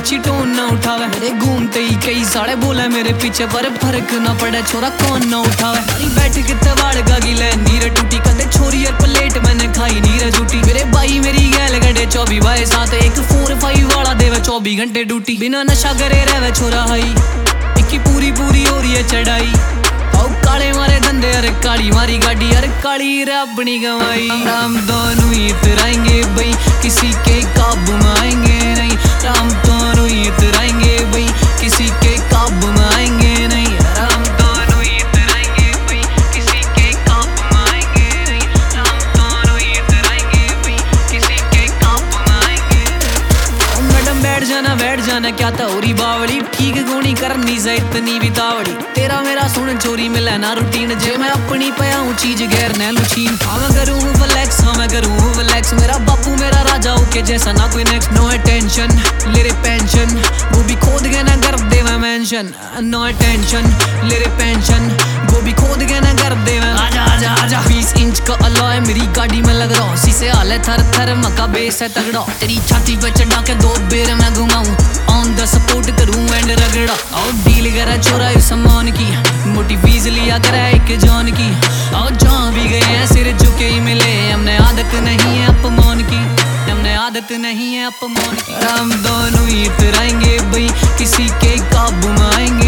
ऊंची टोन ना उठावे। मेरे घूमते ही कई साले बोले मेरे पीछे, पर फर्क ना पड़े छोरा कौन ना उठावे। बैठ के तवाड़ का गिले नीर टूटी, कदे छोरी और प्लेट मैंने खाई नीर झूठी। मेरे भाई मेरी गैल गड़े 24/7, एक 4-5 वाला देवे 24 घंटे ड्यूटी। बिना नशा करे रहवे छोरा हाई, इक्की पूरी पूरी हो रही है चढ़ाई। काले मारे धंधे अरे काली मारी गाड़ी, अरे काली रे अपनी गवाई। राम दोनों ही इतराएंगे भाई, किसी के काबू में आएंगे नहीं। राम दोनों ही इतराएंगे भाई, किसी के काबू में आएंगे नहीं। राम दोनों ही इतराएंगे भाई, किसी के काबू में आएंगे नहीं। राम दोनों ही इतराएंगे भाई, किसी के काबू में आएंगे। मैडम बैठ जाना क्या तोरी बावली, ठीक गोनी करनी से इतनी भी तावड़ी। तेरा मेरा सुन चोरी में लेना रूटीन, जे मैं अपनी पया हूँ चीज गैर न लुचीन। हाँ मैं करूँ फ्लेक्स, हाँ मैं करूँ फ्लेक्स, मेरा बापू मेरा राजा ओके जैसा ना कोई नेक्स्ट। नो अटेंशन ले रे पेंशन, वो भी खोद के ना कर दे मैं मेंशन। नो अटेंशन ले रे पेंशन, वो भी खोद के ना कर दे मैं। आजा आजा आजा 20 इंच का अलॉय मेरी गाड़ी में लग रहा, शीशे हाले थर थर मका बेस है तगड़ा। तेरी छाती पे चढ़ा के 2 बेर मैं घुमाऊं, ऑन द सपोर्ट करूं एंड रगड़ा। आओ डील करे छोरा इस सामान की, मोटी फीस लिया करे एक जान की। आओ जहाँ भी गए हैं सिर झुके ही मिले, हमने आदत नहीं है अपमान की, हमने आदत नहीं है अपमान की। राम दोनों ही इतराएंगे भाई, किसी के काबू में आएंगे